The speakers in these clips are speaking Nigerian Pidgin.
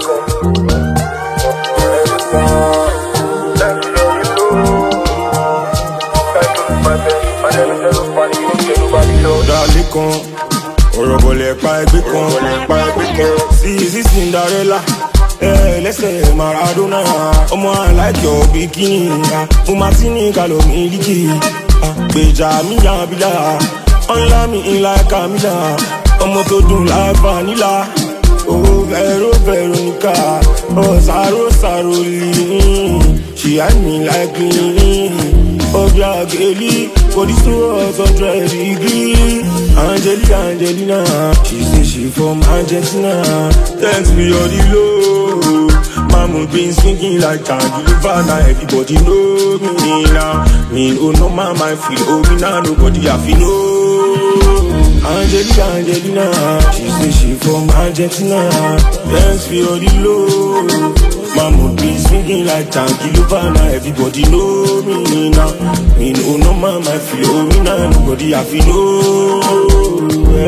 kan ọ̀rọ̀ bọ̀lẹ̀ pa ẹgbẹ́ kan sí Cinderella lẹ́sẹ̀ Maradona ọmọ aláìkẹ́ ọ̀bí kíni mo máa tí ní kálọ̀ mi líkì gbèjà mi yàn bílà ọ̀nlá mi ńlá Camila ọmọ tó dùn láì vanilla owó Veronica sàrò lì she had me like me ọbẹ̀ àgẹ́lì body so hot 100 degree Angelina she say she from Argentina thanks for your low mama been singing like Angelina now everybody know me now me no mama feel me now nobody have to know Angelina she say she from Argentina thanks for your low mama been singing like Angelina now everybody know me now me no mama feel me now nobody have to know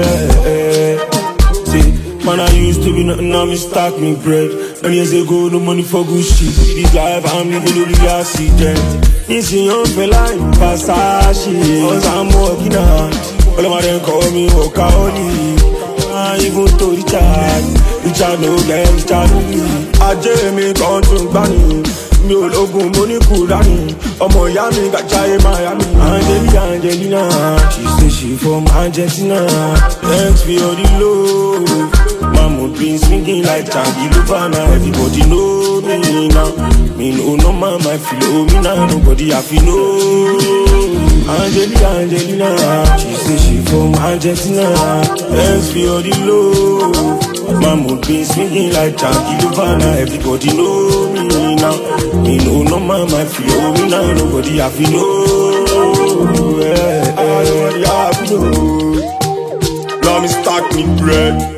say man I used to be nothing now me stack me bread 10 years ago no money for good shit this life I'm living no real accident this young fella in Versace cause I'm working hard all of my them call me workaholic even to Richard no get Richard no me ajé mi kan tún gbá ni mi ò lógun mo ní Kùránì ọmọ ìyá mi gàjáyé Miami Angelina she say she from Argentina thanks for your love mama been singing like Angelina now everybody know me now me no mama feel me now nobody have to know Angelina she say she from Argentina thanks for your love mama been singing like Angelina now everybody know me now me no mama feel me now nobody have to know Now me stack me bread